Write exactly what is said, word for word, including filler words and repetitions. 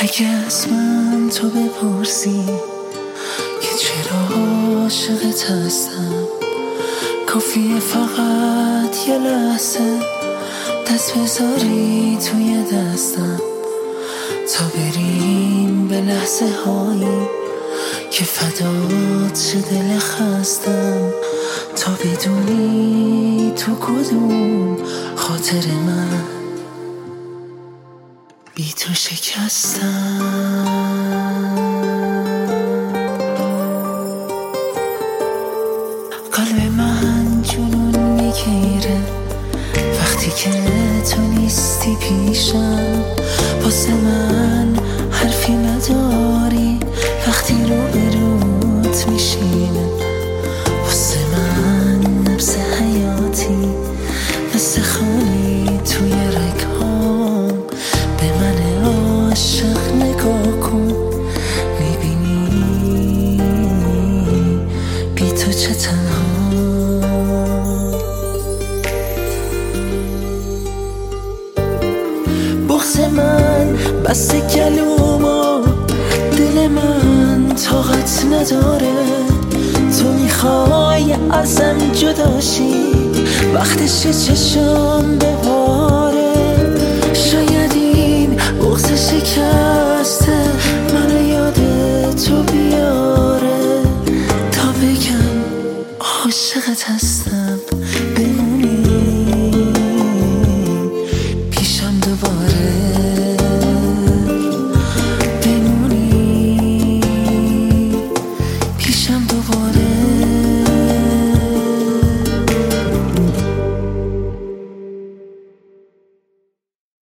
اگه از من تو بپرسی که چرا عاشقت هستم، کافیه فقط یه لحظه دست بذاری توی دستم تا بریم به لحظه هایی که فدات شه دل خستم، تا بدونی تو کدوم خاطر من بی تو شکستم. قلب من جنون میگیره وقتی که تو نیستی پیشم، واسه من حرفی نداری وقتی رو بروت میشینه، واسه من نبض حیاتی مثل خالی توی رگهام، به من عاشق نگاه کن میبینی بی تو چه تنها. بغض من بس گلومو دل من طاقت نداره، تو میخوای ازم جداشی وقتش چشم بباره، شاید این بغض شکسته منو یاد تو بیاره تا بگم عاشقت هستم